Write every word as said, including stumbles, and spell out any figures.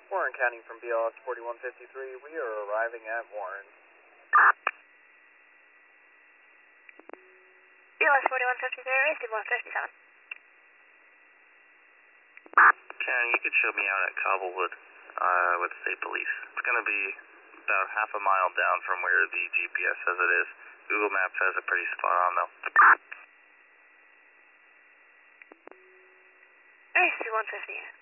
Warren County from B L S forty-one fifty-three. We are arriving at Warren. B L S forty-one fifty-three, receive one fifty-seven. Karen, you could show me out at Cobblewood uh, with state police. It's going to be about half a mile down from where the G P S says it is. Google Maps has it pretty spot on though. Receive one fifty.